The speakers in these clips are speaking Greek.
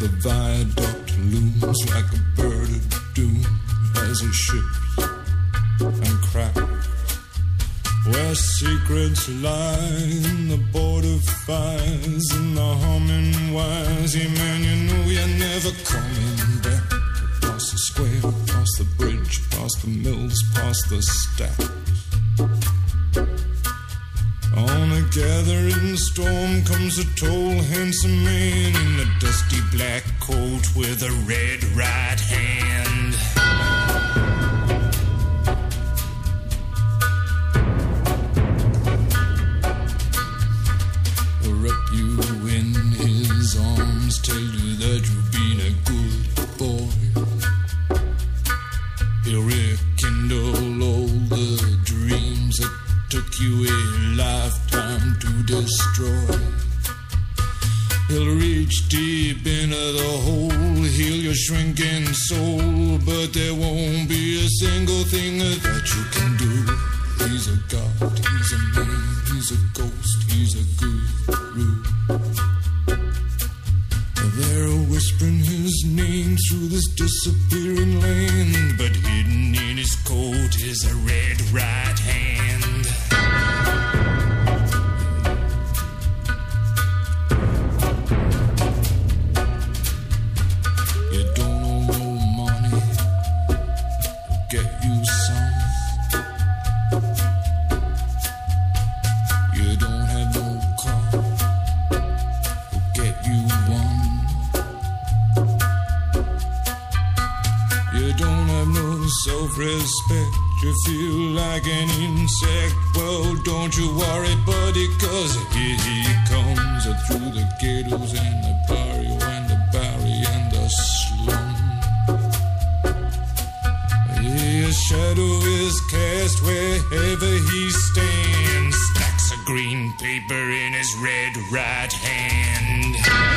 The viaduct looms like a bird of doom as it ships and cracks. Where secrets lie in the border fires and the humming wires. Yeah, man, you know you're never coming back. Past the square, past the bridge, past the mills, past the stacks. On a gathering storm comes a tall, handsome man in a dusty black coat with a red right hand. He'll wrap you in his arms, tell you that you've been a good boy. He'll rekindle all the dreams that took you a lifetime to destroy. He'll reach deep into the hole, heal your shrinking soul, but there won't be a single thing that you can do. He's a god, he's a man, he's a ghost, he's a guru. They're whispering his name through this disappearing land, but hidden in his coat is a red right hand. You don't owe no money, get you some. You don't have no car, get you one. You don't have no self-respect, you feel like an insect. Well, don't you worry, buddy, 'cause here he comes through the ghettos and the barrio and the barry and the slum. His shadow is cast wherever he stands, stacks of green paper in his red right hand.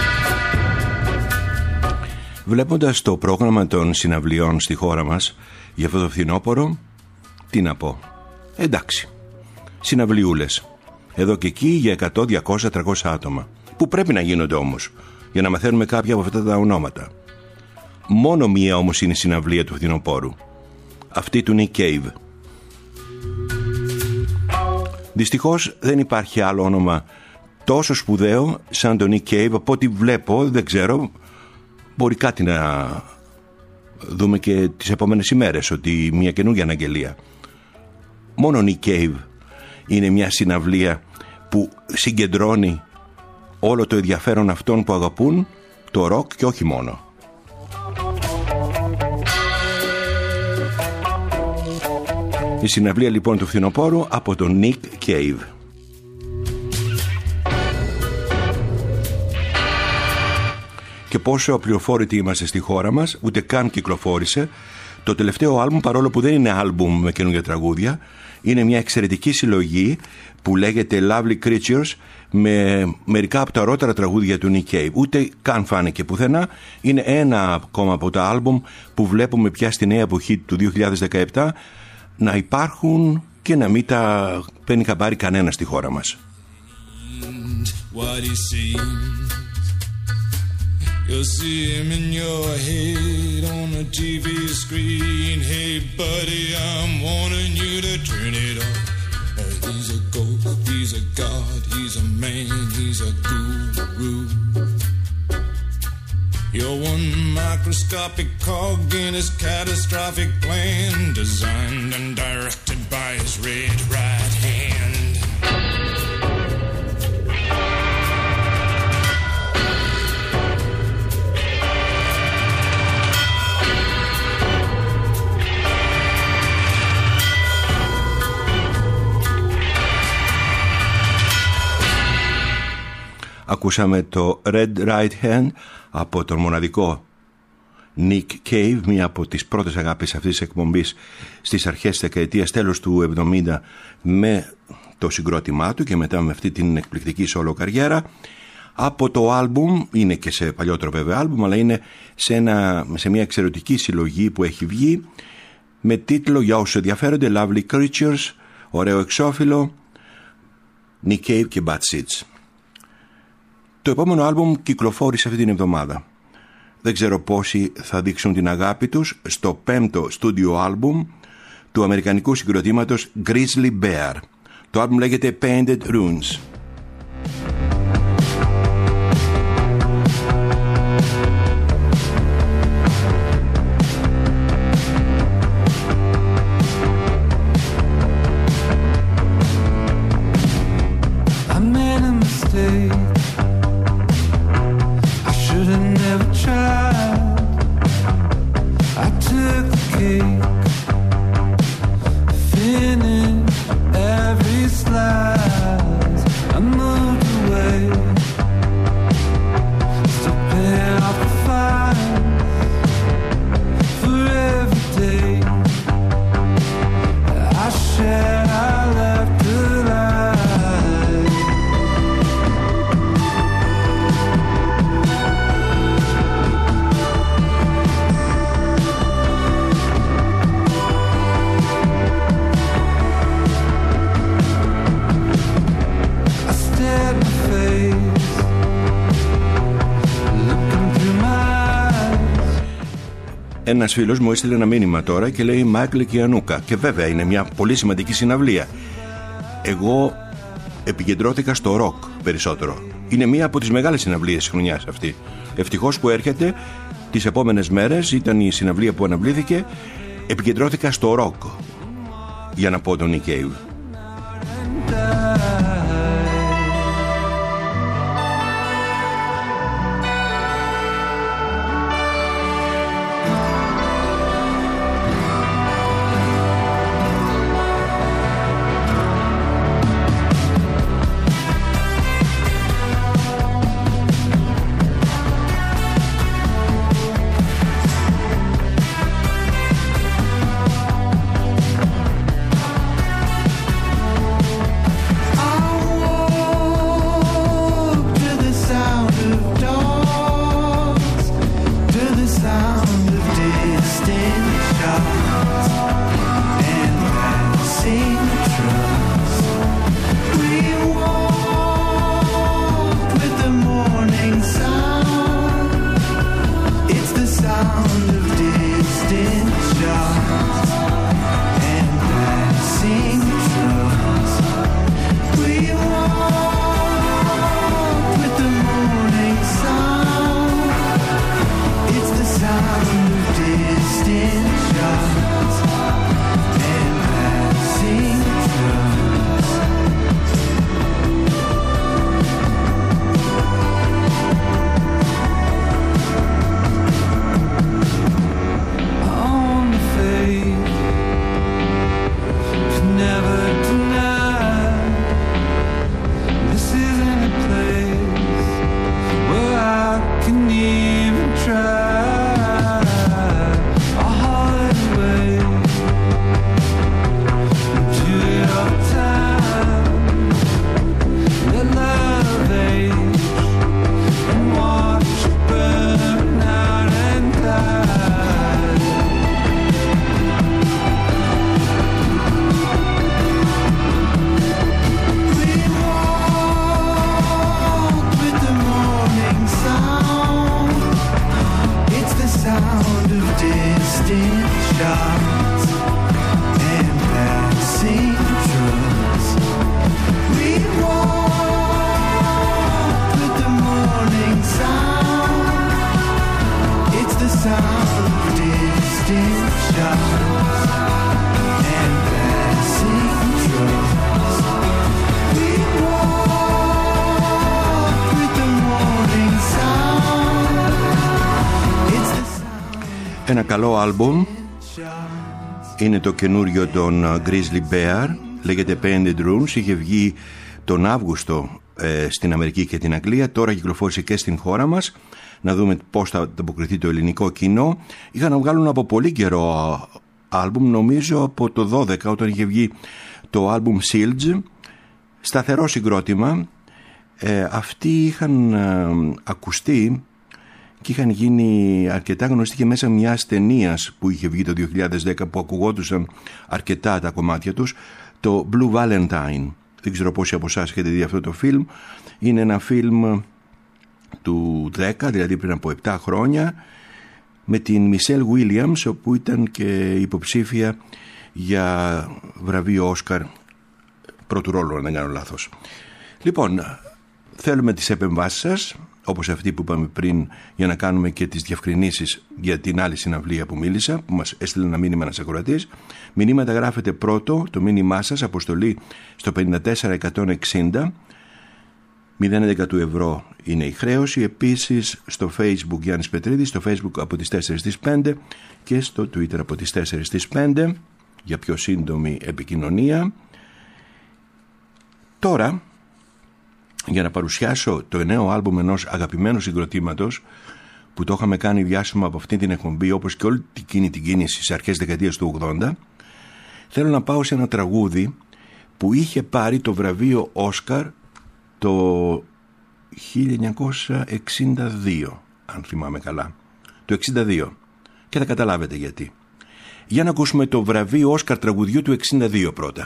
Βλέποντας το πρόγραμμα των συναυλιών στη χώρα μας για αυτό το φθινόπωρο, τι να πω, εντάξει, συναυλιούλες εδώ και εκεί για 100, 200, 300 άτομα που πρέπει να γίνονται όμως για να μαθαίνουμε κάποια από αυτά τα ονόματα. Μόνο μία όμως είναι η συναυλία του φθινοπόρου, αυτή του Nick Cave. Δυστυχώς δεν υπάρχει άλλο όνομα τόσο σπουδαίο σαν τον Nick Cave. Από ό,τι βλέπω, δεν ξέρω, μπορεί κάτι να δούμε και τις επόμενες ημέρες, ότι μια καινούργια αναγγελία. Μόνο Nick Cave είναι μια συναυλία που συγκεντρώνει όλο το ενδιαφέρον αυτών που αγαπούν το ροκ και όχι μόνο. Η συναυλία λοιπόν του φθινοπόρου από τον Nick Cave. Και πόσο απληροφόρητοι είμαστε στη χώρα μας, ούτε καν κυκλοφόρησε το τελευταίο άλμπουμ, παρόλο που δεν είναι άλμπουμ με καινούργια τραγούδια. Είναι μια εξαιρετική συλλογή που λέγεται Lovely Creatures, με μερικά από τα ωραίτερα τραγούδια του Nick Cave. Ούτε καν φάνηκε πουθενά. Είναι ένα ακόμα από τα άλμπουμ που βλέπουμε πια στη νέα εποχή του 2017 να υπάρχουν και να μην τα παίρνει χαμπάρι κανένα στη χώρα μας. You'll see him in your head on a TV screen. Hey buddy, I'm warning you to turn it off. He's a ghost, he's a god, he's a man, he's a guru. You're one microscopic cog in his catastrophic plan, designed and directed by his red right hand. Ακούσαμε το Red Right Hand από τον μοναδικό Nick Cave, μία από τις πρώτες αγάπες αυτής της εκπομπής στις αρχές της δεκαετίας, τέλος του 70, με το συγκρότημά του και μετά με αυτή την εκπληκτική solo καριέρα. Από το άλμπουμ, είναι και σε παλιότερο βέβαια άλμπουμ, αλλά είναι σε μια εξαιρετική συλλογή που έχει βγει με τίτλο, για όσους ενδιαφέρονται, Lovely Creatures, ωραίο εξώφυλλο, Nick Cave και Bad Seeds. Το επόμενο άλμπουμ κυκλοφόρησε αυτή την εβδομάδα. Δεν ξέρω πόσοι θα δείξουν την αγάπη τους στο 5ο στούντιο άλμπουμ του αμερικανικού συγκροτήματος Grizzly Bear. Το άλμπουμ λέγεται Painted Runes. Ένας φίλος μου έστειλε ένα μήνυμα τώρα και λέει Μάικλ και Ανούκα. Και βέβαια είναι μια πολύ σημαντική συναυλία. Εγώ επικεντρώθηκα στο ροκ περισσότερο. Είναι μια από τις μεγάλες συναυλίες της χρονιάς αυτή. Ευτυχώς που έρχεται τις επόμενες μέρες, ήταν η συναυλία που αναβλήθηκε. Επικεντρώθηκα στο ροκ, για να πω τον Nick Cave. Ένα καλό άλμπουμ. Είναι το καινούριο των Grizzly Bear, λέγεται Painted Runes. Είχε βγει τον Αύγουστο στην Αμερική και την Αγγλία. Τώρα κυκλοφόρησε και στην χώρα μας. Να δούμε πώς θα ανταποκριθεί το ελληνικό κοινό. Είχαν να βγάλουν από πολύ καιρό άλμπουμ, νομίζω από το 12 όταν είχε βγει το άλμπουμ Silge. Σταθερό συγκρότημα. Αυτοί είχαν ακουστεί και είχαν γίνει αρκετά γνωστοί και μέσα μιας ταινίας που είχε βγει το 2010 που ακουγόντουσαν αρκετά τα κομμάτια τους, το Blue Valentine. Δεν ξέρω πόσοι από εσάς έχετε δει αυτό το φιλμ. Είναι ένα φιλμ του 10, δηλαδή πριν από 7 χρόνια, με την Μισελ Βίλιαμς, όπου ήταν και υποψήφια για βραβείο Όσκαρ πρώτου ρόλου, αν δεν κάνω λάθος. Λοιπόν, θέλουμε τις επεμβάσεις σας, όπως αυτή που είπαμε πριν, για να κάνουμε και τις διευκρινήσεις για την άλλη συναυλία που μίλησα, που μας έστειλε ένα μήνυμα ένας ακροατής. Μηνύματα γράφετε πρώτο, το μήνυμά σας, αποστολή στο 54160, 011 του ευρώ είναι η χρέωση. Επίσης στο Facebook Γιάννης Πετρίδης, στο Facebook από τις 4 στις 5 και στο Twitter από τις 4 στις 5 για πιο σύντομη επικοινωνία. Τώρα, για να παρουσιάσω το νέο άλμπουμ ενός αγαπημένου συγκροτήματος που το είχαμε κάνει διάσημα από αυτή την εκπομπή, όπως και όλη την κίνηση στις αρχές δεκαετίας του 80, θέλω να πάω σε ένα τραγούδι που είχε πάρει το βραβείο Όσκαρ το 1962, αν θυμάμαι καλά, το 62, και θα καταλάβετε γιατί. Για να ακούσουμε το βραβείο Όσκαρ τραγουδιού του 62 πρώτα.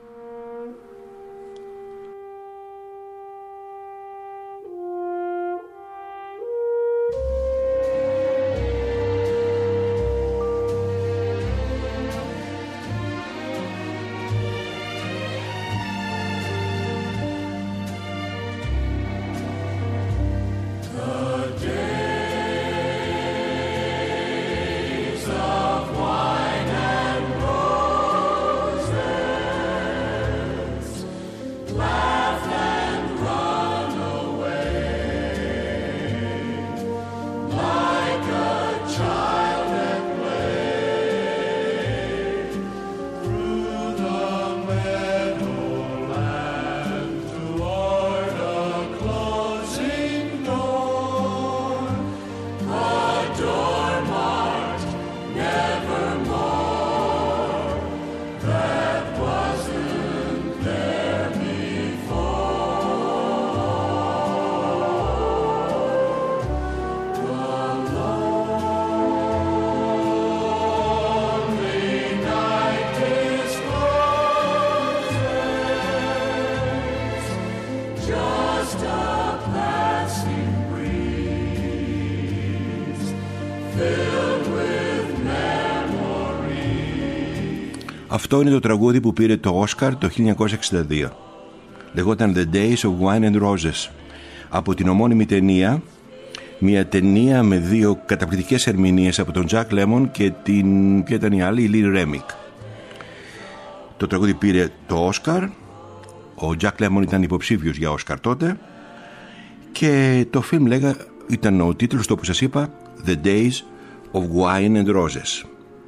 Αυτό είναι το τραγούδι που πήρε το Όσκαρ το 1962. Λεγόταν The Days of Wine and Roses. Από την ομώνυμη ταινία, μια ταινία με δύο καταπληκτικές ερμηνείες από τον Jack Lemmon και την, ποια ήταν η άλλη, η Lee Remick. Το τραγούδι πήρε το Όσκαρ. Ο Jack Lemmon ήταν υποψήφιος για Όσκαρ τότε. Και το φιλμ ήταν ο τίτλος του, όπως σας είπα, The Days of Wine and Roses.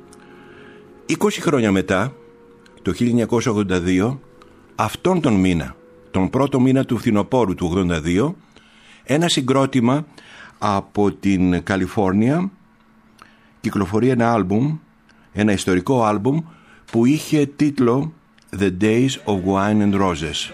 20 χρόνια μετά, το 1982, αυτόν τον μήνα, τον πρώτο μήνα του φθινοπόρου του 1982, ένα συγκρότημα από την Καλιφόρνια κυκλοφορεί ένα άλμπουμ, ένα ιστορικό άλμπουμ που είχε τίτλο The Days of Wine and Roses.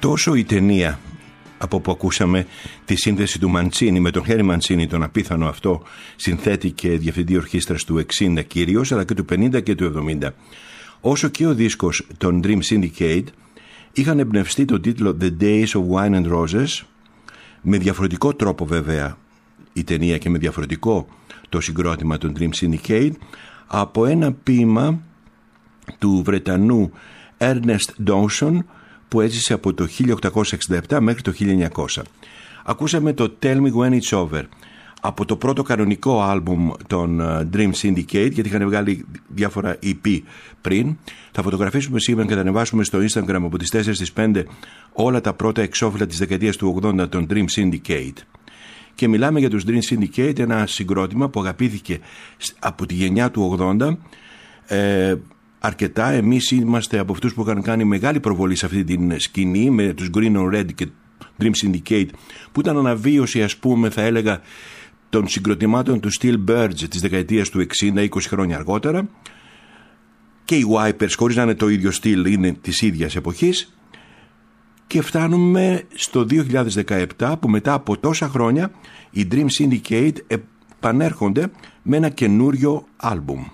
Τόσο η ταινία, από που ακούσαμε τη σύνθεση του Μαντσίνι με τον Χέρι Μαντσίνι, τον απίθανο αυτό συνθέτη και διευθυντή ορχήστρας του 60 κυρίως, αλλά και του 50 και του 70, όσο και ο δίσκος των Dream Syndicate, είχαν εμπνευστεί τον τίτλο The Days of Wine and Roses, με διαφορετικό τρόπο βέβαια η ταινία και με διαφορετικό το συγκρότημα των Dream Syndicate, από ένα ποίημα του Βρετανού Ernest Dowson που έζησε από το 1867 μέχρι το 1900. Ακούσαμε το Tell Me When It's Over από το πρώτο κανονικό άλμπουμ των Dream Syndicate, γιατί είχαν βγάλει διάφορα EP πριν. Θα φωτογραφίσουμε σήμερα και θα ανεβάσουμε στο Instagram από τις 4 στις 5 όλα τα πρώτα εξώφυλλα της δεκαετίας του 80 των Dream Syndicate. Και μιλάμε για τους Dream Syndicate, ένα συγκρότημα που αγαπήθηκε από τη γενιά του 80 αρκετά. Εμείς είμαστε από αυτούς που είχαν κάνει μεγάλη προβολή σε αυτή την σκηνή με τους Green on Red και Dream Syndicate, που ήταν αναβίωση, ας πούμε, θα έλεγα, των συγκροτημάτων του Steel Birds της δεκαετίας του 60, 20 χρόνια αργότερα, και οι Wipers, χωρίς να είναι το ίδιο στυλ, είναι της ίδιας εποχής. Και φτάνουμε στο 2017 που μετά από τόσα χρόνια οι Dream Syndicate επανέρχονται με ένα καινούριο άλμπουμ.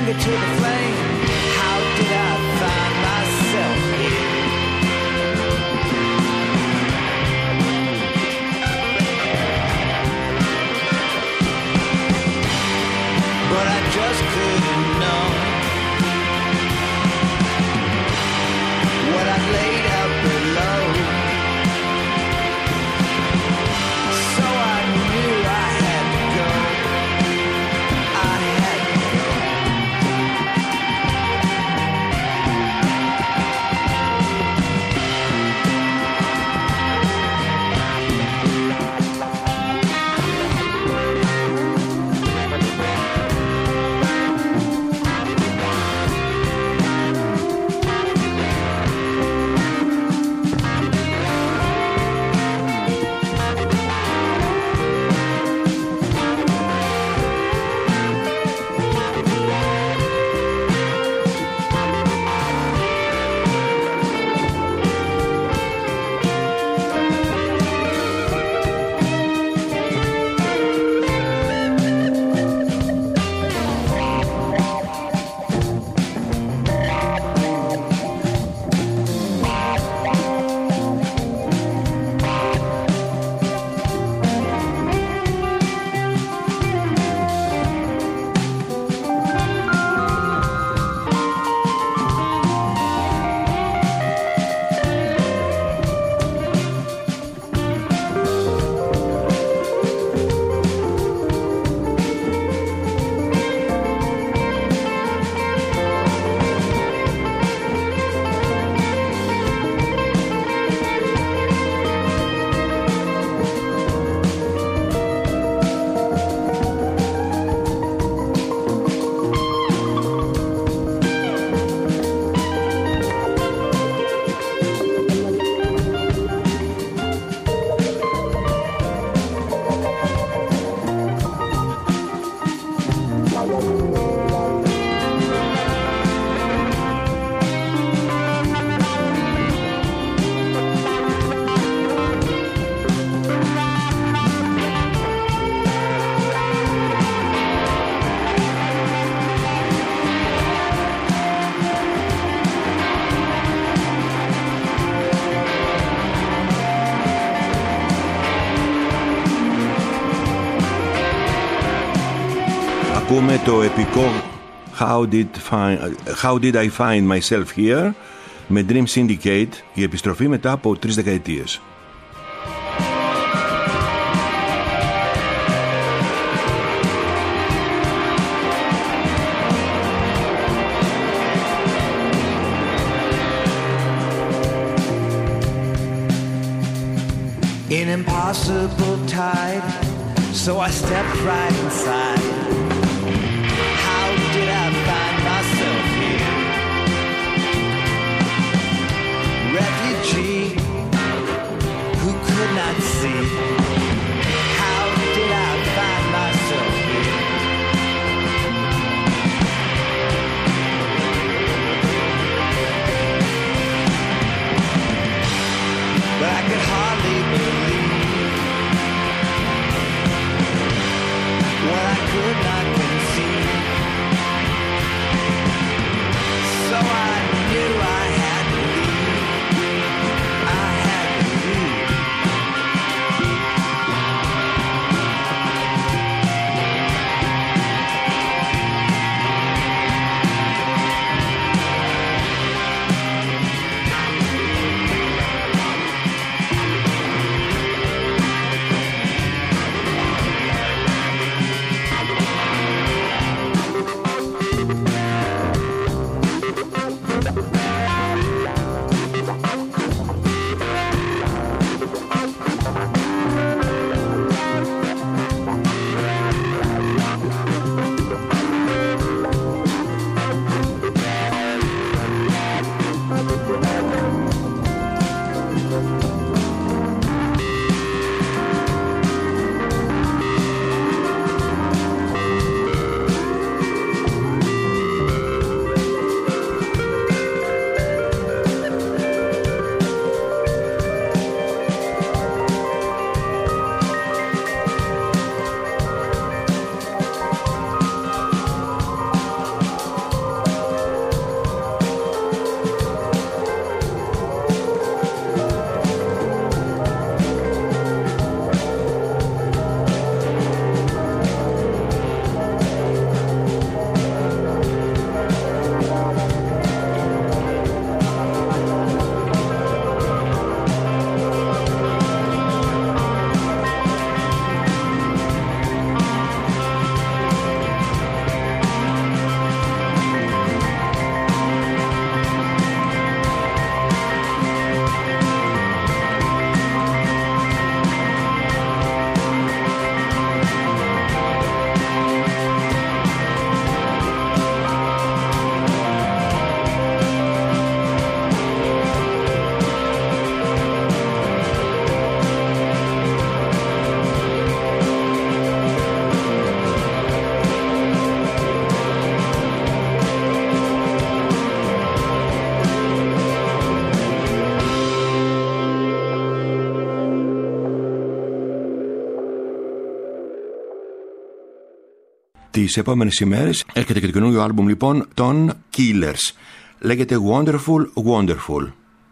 finger to the flame. How did I find myself here? But I just couldn't know what I'd laid out below. So I knew I had to go. I had to go. Ακούμε το επικό How Did I Find Myself Here με Dream Syndicate, η επιστροφή μετά από 3 δεκαετίες. An impossible tide, so I stepped right inside. How did I find myself here? Refugee who could not see. How did I find myself here? But I could hardly believe what I could not. Τις επόμενες ημέρες έρχεται και το καινούργιο άλμπουμ λοιπόν των Killers. Λέγεται Wonderful Wonderful.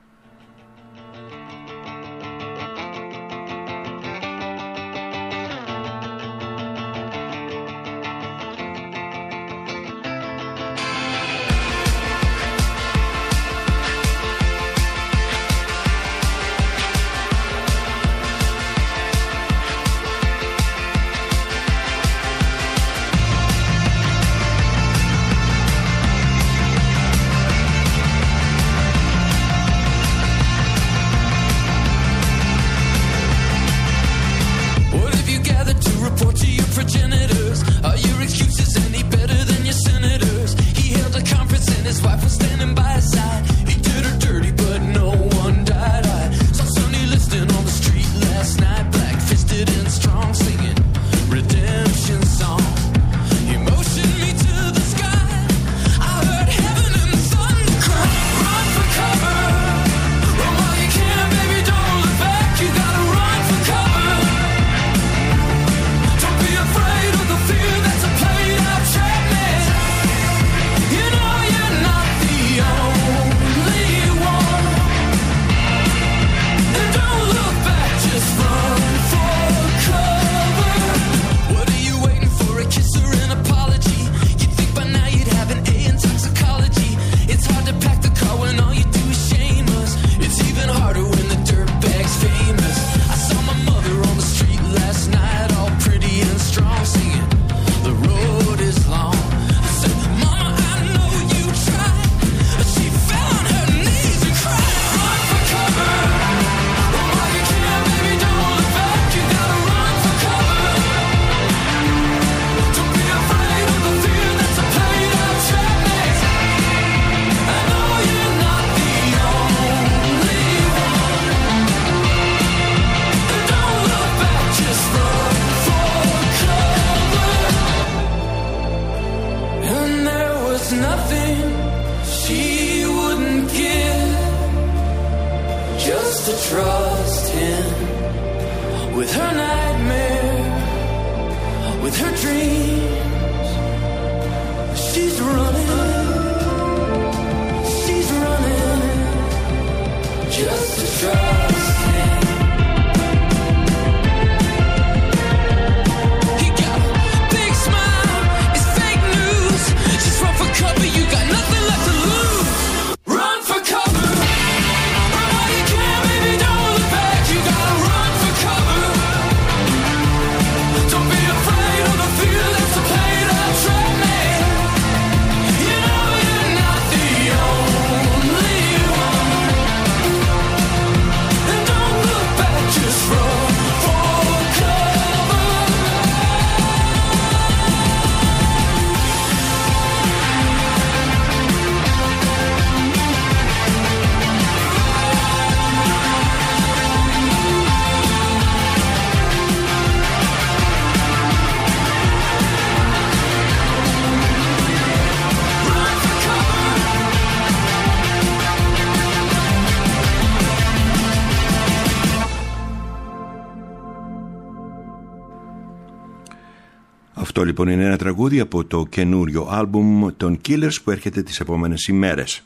Αυτό λοιπόν είναι ένα τραγούδι από το καινούριο άλμπουμ των Killers που έρχεται τις επόμενες ημέρες.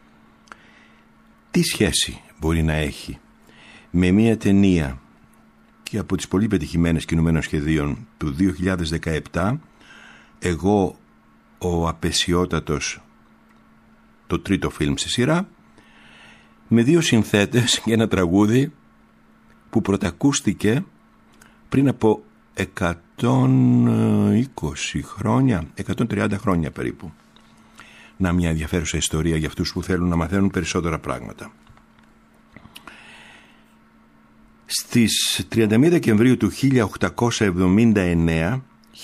Τι σχέση μπορεί να έχει με μια ταινία και από τις πολύ πετυχημένες κινουμένων σχεδίων του 2017, εγώ ο απεσιότατος, το τρίτο φιλμ στη σειρά, με δύο συνθέτες και ένα τραγούδι που πρωτακούστηκε πριν από 120 χρόνια, 130 χρόνια περίπου. Να, μια ενδιαφέρουσα ιστορία για αυτούς που θέλουν να μαθαίνουν περισσότερα πράγματα. Στις 31 Δεκεμβρίου του 1879,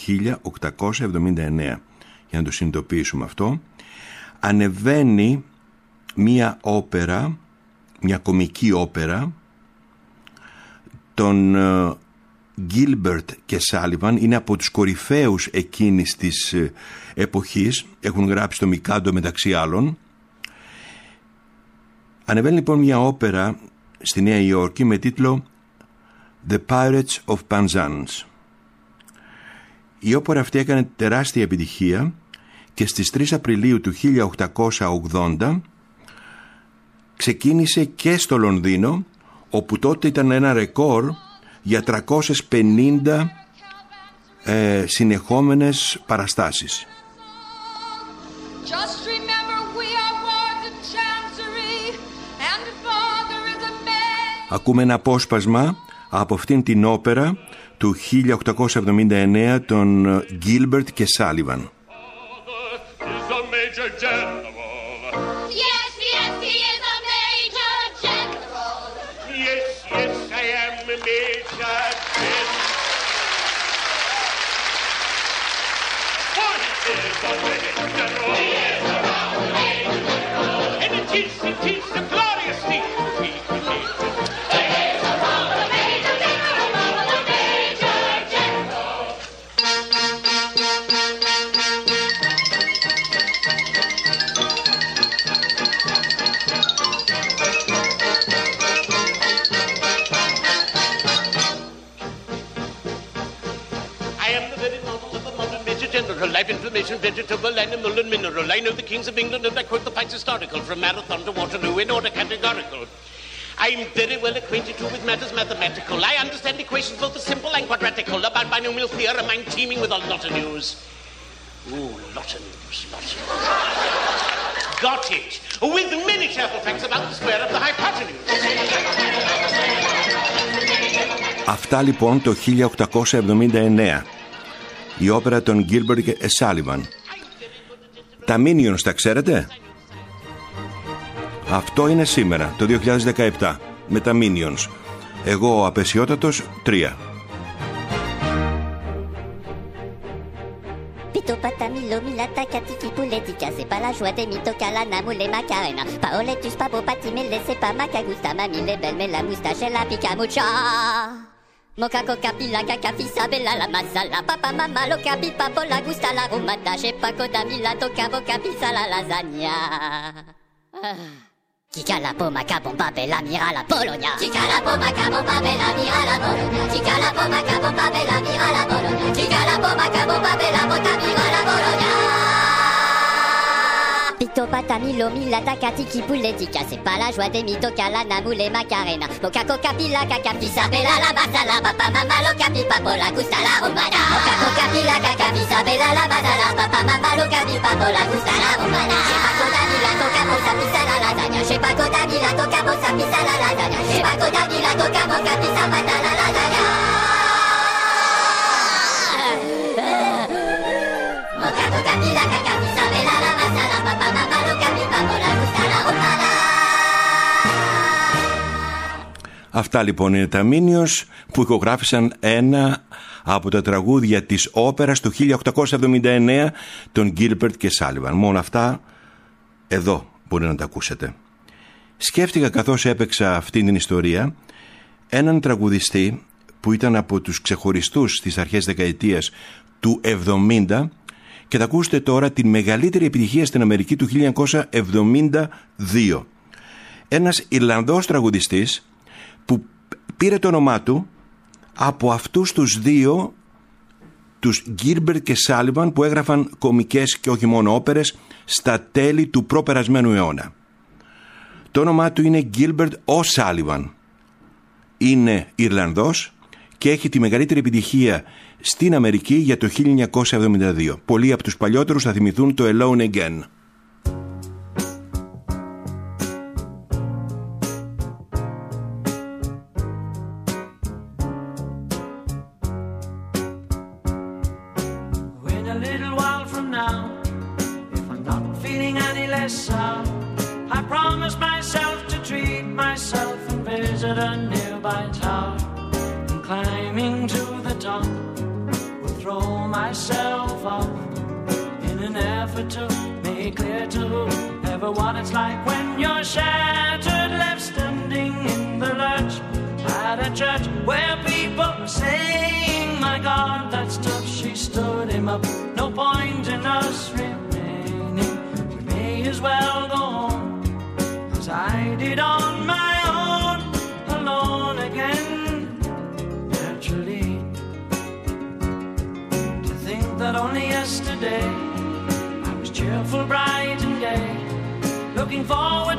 για να το συνειδητοποιήσουμε αυτό, ανεβαίνει μια όπερα, μια κομική όπερα των Gilbert και Sullivan. Είναι από τους κορυφαίους εκείνης της εποχής, έχουν γράψει το Μικάντο μεταξύ άλλων. Ανεβαίνει λοιπόν μια όπερα στη Νέα Υόρκη με τίτλο The Pirates of Penzance. Η όπερα αυτή έκανε τεράστια επιτυχία και στις 3 Απριλίου του 1880 ξεκίνησε και στο Λονδίνο, όπου τότε ήταν ένα ρεκόρ για 350 συνεχόμενες παραστάσεις. Ακούμε ένα απόσπασμα από αυτήν την όπερα του 1879 των Gilbert και Sullivan. Life information, vegetable, animal and mineral. I know the kings of England and I quote the facts historical from Marathon to Waterloo in order categorical. I'm very well acquainted too with matters mathematical. I understand equations both the simple and quadratical. About binomial theorem I'm teeming with a lot of news. Ooh, lot of news. Got it. With many careful facts about the square of the hypotenuse. Αυτά λοιπόν το 1879. Η όπερα των Gilbert και Sullivan. Τα Minions τα ξέρετε? Αυτό είναι σήμερα, το 2017, με τα Minions. Εγώ ο απεσιότατος 3. Pito patamilo milata katiki pouletica c'est pas la joie des mitocalana moule macarena paoletus pabo patimele c'est pas macagusta mamile belle mais la moustache la pica mucha. Moca coca pila caca fisa bella la masala papa mama lo capi papo la gusta la rumata j'ai pas coda mila toca boca pisa la lasagna. Chica la poma cabomba bella mira la Polonia. Chica la poma cabomba bella mira la Polonia. Chica la poma cabomba bella mira la Polonia. Chica la poma cabomba bella bota mira la Polonia. Pito patamilo milata katiki pouletica c'est pas la joie des mitocalana moule macarena moca coca pila caca fisa bella la basala papa mama lo capi papo la gusta la romana moca coca pila caca fisa bella la basala papa mama lo capi papo la gusta la romana j'ai pas coda mila toca moca pisa la lasagna j'ai pas coda mila toca moca pisa la lasagna j'ai pas coda mila toca moca pisa mata la lasagna moca coca pila caca fisa bella la basala papa mama lo capi papo la gusta la romana. Αυτά λοιπόν είναι τα Minions που ηχογράφησαν ένα από τα τραγούδια της όπερας του 1879 των Gilbert και Sullivan. Μόνο αυτά εδώ μπορεί να τα ακούσετε. Σκέφτηκα καθώς έπαιξα αυτή την ιστορία έναν τραγουδιστή που ήταν από τους ξεχωριστούς στις αρχές δεκαετίας του 70 και θα ακούσετε τώρα την μεγαλύτερη επιτυχία στην Αμερική του 1972. Ένας Ιρλανδός τραγουδιστής που πήρε το όνομά του από αυτούς τους δύο, τους Gilbert και Sullivan, που έγραφαν κομικές και όχι μόνο όπερες στα τέλη του προπερασμένου αιώνα. Το όνομά του είναι Gilbert O'Sullivan. Είναι Ιρλανδός και έχει τη μεγαλύτερη επιτυχία στην Αμερική για το 1972. Πολλοί από τους παλιότερους θα θυμηθούν το Alone Again. I promise myself to treat myself and visit a nearby tower. And climbing to the top, will throw myself off in an effort to make clear to whoever what it's like when you're shattered, left standing in the lurch at a church where people are saying, "My God, that's tough." She stood him up. No point in us remaining. We may as well go on. I did on my own, alone again. Naturally, to think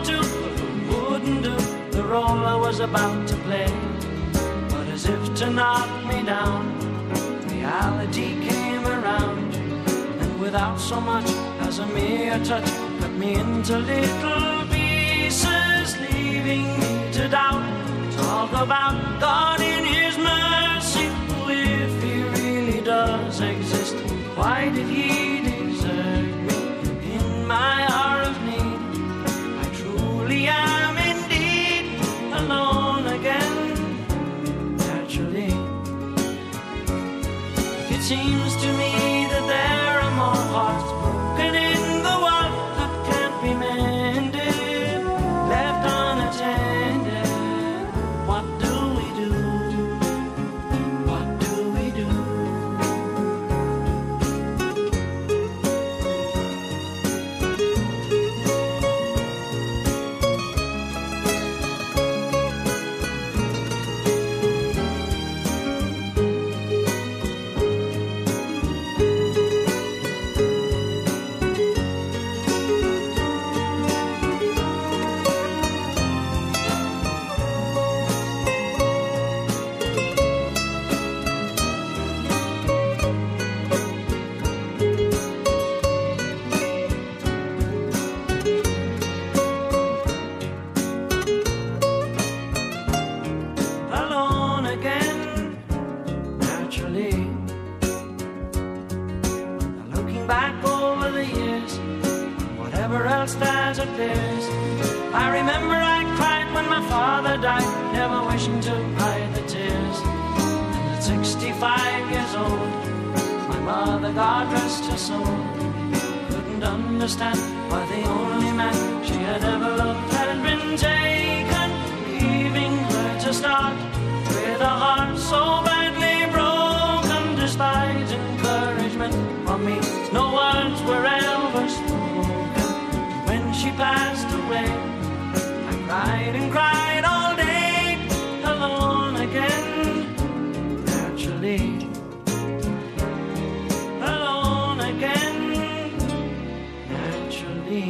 to, but it wouldn't do the role I was about to play. But as if to knock me down, reality came around, and without so much as a mere touch, cut me into little pieces, leaving me to doubt. Talk about God in His mercy, if He really does exist, why did He desert me in my hour of need? I truly am indeed alone again, naturally. It seems to me that there are more hearts broken in the world that can't be mended, left unattended. What do we do? What do we do? Alone again, naturally. Now looking back over the years, whatever else that appears, I remember I cried when my father died, never wishing to hide the tears. And at 65 years old, my mother, God rest her soul, couldn't understand why the only man she had ever loved had been taken, leaving her to start with a heart so badly broken. Despite encouragement from me, no words were ever spoken. When she passed away, I cried and cried all day, alone again, naturally. Alone again, naturally.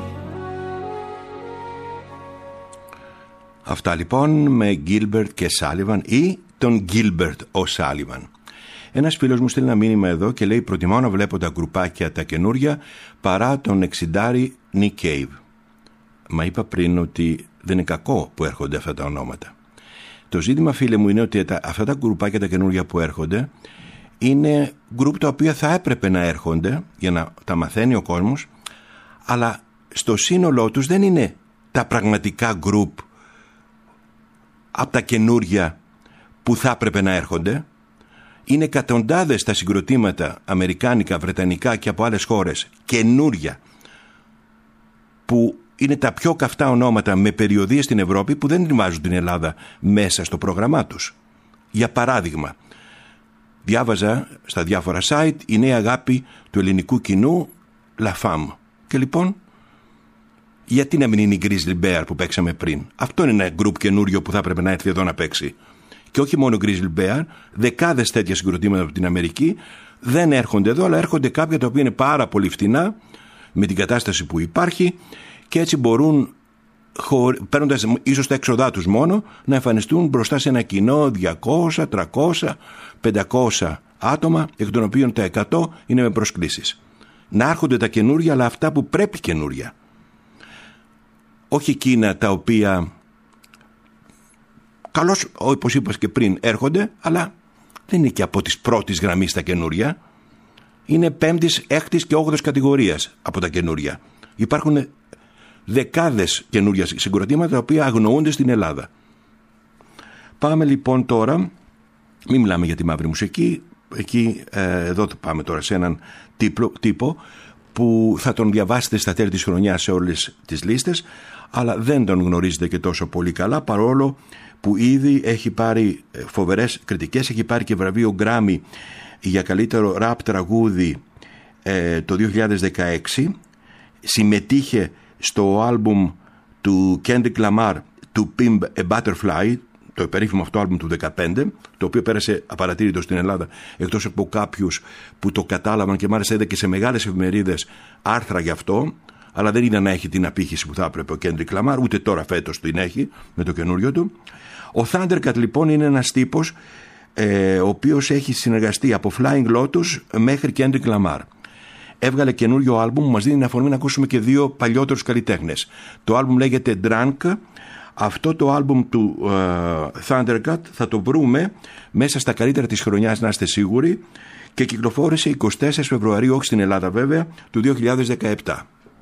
Αυτά λοιπόν με Gilbert και Sullivan ή τον Gilbert O'Sullivan. Ένας φίλος μου στείλει ένα μήνυμα εδώ και λέει: προτιμάω να βλέπω τα γκρουπάκια τα καινούρια παρά τον 60 Nick Cave. Μα είπα πριν ότι δεν είναι κακό που έρχονται αυτά τα ονόματα. Το ζήτημα, φίλε μου, είναι ότι αυτά τα γκρουπάκια τα καινούρια που έρχονται είναι γκρουπ τα οποία θα έπρεπε να έρχονται για να τα μαθαίνει ο κόσμος, αλλά στο σύνολό τους δεν είναι τα πραγματικά γκρουπ από τα καινούρια που θα έπρεπε να έρχονται. Είναι εκατοντάδες τα συγκροτήματα αμερικάνικα, βρετανικά και από άλλες χώρες καινούρια που είναι τα πιο καυτά ονόματα με περιοδίες στην Ευρώπη που δεν βάζουν την Ελλάδα μέσα στο πρόγραμμά τους. Για παράδειγμα, διάβαζα στα διάφορα site η νέα αγάπη του ελληνικού κοινού La Femme. Και λοιπόν, γιατί να μην είναι η Grizzly Bear που παίξαμε πριν? Αυτό είναι ένα γκρουπ καινούριο που θα έπρεπε να έρθει εδώ να παίξει. Και όχι μόνο Grizzly Bear, δεκάδες τέτοια συγκροτήματα από την Αμερική δεν έρχονται εδώ, αλλά έρχονται κάποια τα οποία είναι πάρα πολύ φτηνά με την κατάσταση που υπάρχει και έτσι μπορούν, παίρνοντας ίσως τα έξοδά τους μόνο, να εμφανιστούν μπροστά σε ένα κοινό 200, 300, 500 άτομα, εκ των οποίων τα 100 είναι με προσκλήσεις. Να έρχονται τα καινούρια, αλλά αυτά που πρέπει καινούρια. Όχι εκείνα τα οποία καλώς, όπως είπα και πριν, έρχονται, αλλά δεν είναι και από τις πρώτης γραμμής τα καινούρια. Είναι 5ης, 6ης και 8ης κατηγορίας από τα καινούρια. Υπάρχουν δεκάδες καινούρια συγκροτήματα τα οποία αγνοούνται στην Ελλάδα. Πάμε λοιπόν τώρα, μην μιλάμε για τη μαύρη μουσική, εδώ πάμε τώρα σε έναν τύπο που θα τον διαβάσετε στα τέλη της χρονιάς σε όλες τις λίστες, αλλά δεν τον γνωρίζετε και τόσο πολύ καλά, παρόλο που ήδη έχει πάρει φοβερές κριτικές, έχει πάρει και βραβείο Grammy για καλύτερο ραπ τραγούδι το 2016, συμμετείχε στο άλμπουμ του Kendrick Lamar, του Pimp a Butterfly, το περίφημο αυτό άλμπουμ του 2015, το οποίο πέρασε απαρατήρητο στην Ελλάδα, εκτός από κάποιους που το κατάλαβαν και μάλιστα είδα και σε μεγάλες εφημερίδες άρθρα γι' αυτό, αλλά δεν είδα να έχει την απήχηση που θα έπρεπε ο Kendrick Lamar, ούτε τώρα φέτος την έχει με το καινούριο του. Ο Thundercat λοιπόν είναι ένας τύπος ο οποίος έχει συνεργαστεί από Flying Lotus μέχρι Kendrick Lamar. Έβγαλε καινούριο άλμπουμ που μας δίνει αφορμή να ακούσουμε και δύο παλιότερους καλλιτέχνες. Το άλμπουμ λέγεται Drunk. Αυτό το άλμπουμ του Thundercat θα το βρούμε μέσα στα καλύτερα της χρονιάς, να είστε σίγουροι, και κυκλοφόρησε 24 Φεβρουαρίου, όχι στην Ελλάδα βέβαια, του 2017.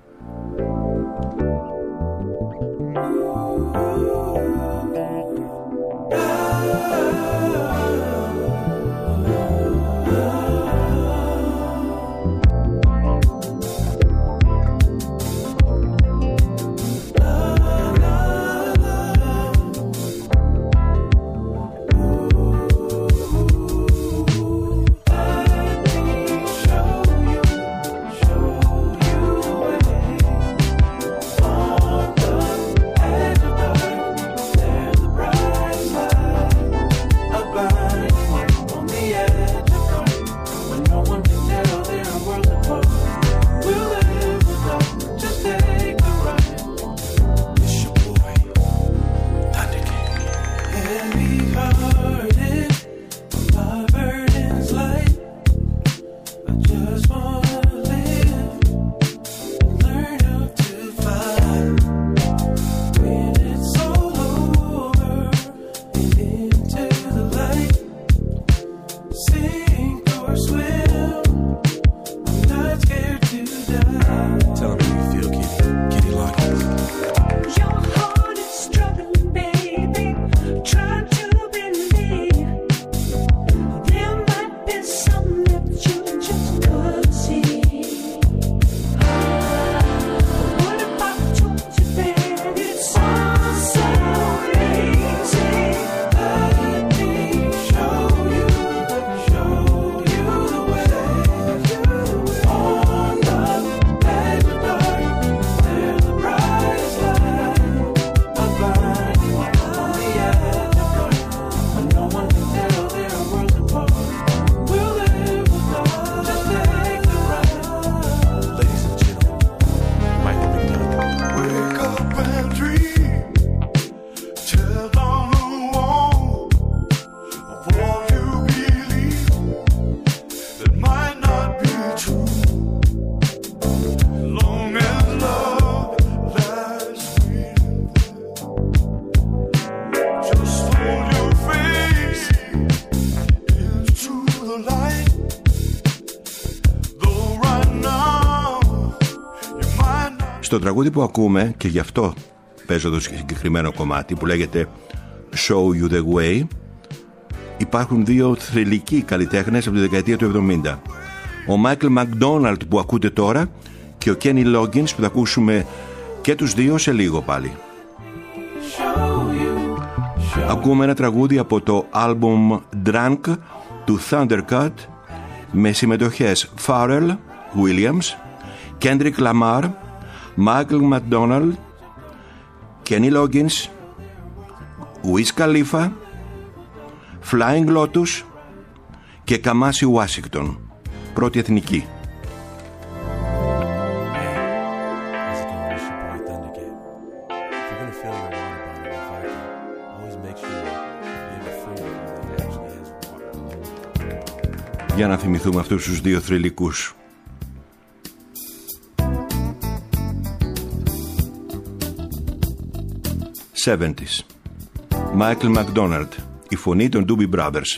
Στο τραγούδι που ακούμε, και γι' αυτό παίζω το συγκεκριμένο κομμάτι που λέγεται Show You The Way, υπάρχουν δύο θρυλικοί καλλιτέχνες από τη δεκαετία του 70. Ο Michael McDonald που ακούτε τώρα και ο Kenny Loggins που θα ακούσουμε και τους δύο σε λίγο πάλι. Ακούμε ένα τραγούδι από το άλμπουμ Drunk του Thundercat με συμμετοχές Pharrell Williams, Kendrick Lamar, Michael McDonald, Kenny Loggins, Wiz Khalifa, Flying Lotus και Kamasi Washington, πρώτη εθνική. Για να θυμηθούμε αυτούς τους δύο θρυλικούς. '70's. Michael McDonald, η φωνή των Doobie Brothers.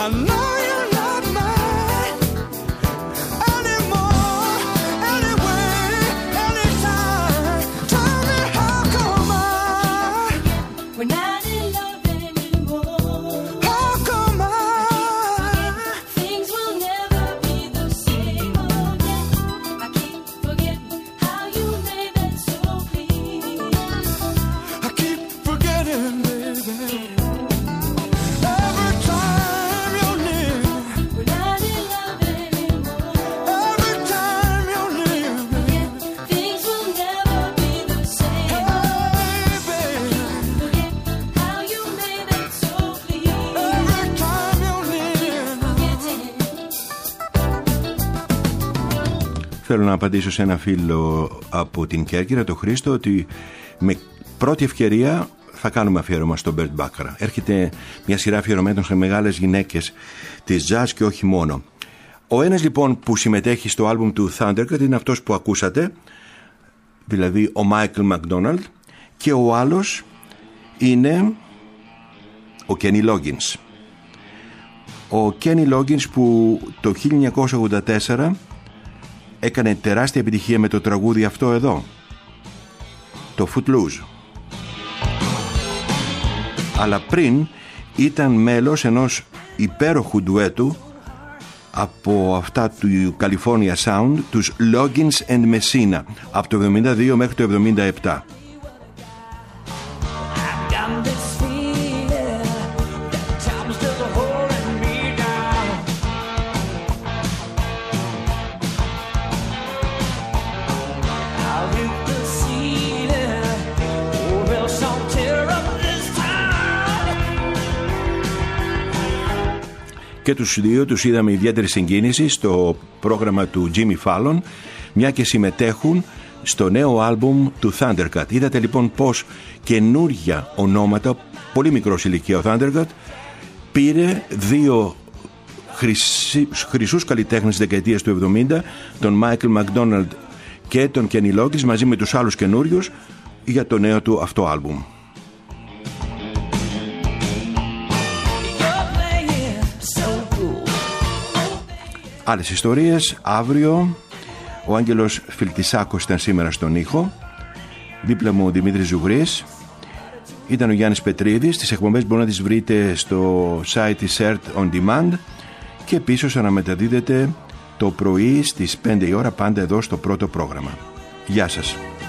I know you're not mine anymore, anyway, anytime. Tell me how come we're not in love anymore. How come things will never be the same again. I keep forgetting how you made that so clear. I keep forgetting, baby. Every time you're near, we're not in love anymore. Every time you're near, things will never be the same. Hey, baby. Forget how you made that so clear. Every time you're near, Θέλω να απαντήσω σε ένα φίλο από την Κέρκυρα, τον Χρήστο, ότι με πρώτη ευκαιρία θα κάνουμε αφιέρωμα στον Burt Bacharach. Έρχεται μια σειρά αφιερωμένων σε μεγάλες γυναίκες της jazz και όχι μόνο. Ο ένας λοιπόν που συμμετέχει στο άλμπουμ του Thundercat είναι αυτός που ακούσατε, δηλαδή ο Michael McDonald, και ο άλλος είναι ο Kenny Loggins. Ο Kenny Loggins που το 1984 έκανε τεράστια επιτυχία με το τραγούδι αυτό εδώ, το Footloose. Αλλά πριν ήταν μέλος ενός υπέροχου ντουέτου από αυτά του California Sound, τους Loggins and Messina, από το 72 μέχρι το 77. Και τους δύο τους είδαμε ιδιαίτερη συγκίνηση στο πρόγραμμα του Jimmy Fallon, μια και συμμετέχουν στο νέο άλμπουμ του Thundercat. Είδατε λοιπόν πως καινούργια ονόματα, πολύ μικρός ηλικία ο Thundercat, πήρε δύο χρυσούς καλλιτέχνες της δεκαετίας του 70, τον Michael McDonald και τον Kenny Loggins, μαζί με τους άλλους καινούριους για το νέο του αυτό άλμπουμ. Άλλες ιστορίες αύριο. Ο Άγγελος Φιλτισάκος ήταν σήμερα στον ήχο. Δίπλα μου ο Δημήτρης Ζουγρής. Ήταν ο Γιάννης Πετρίδης. Τις εκπομπές μπορείτε να τις βρείτε στο site της ERT On Demand και επίσης αναμεταδίδεται το πρωί στις 5 η ώρα πάντα εδώ στο πρώτο πρόγραμμα. Γεια σας.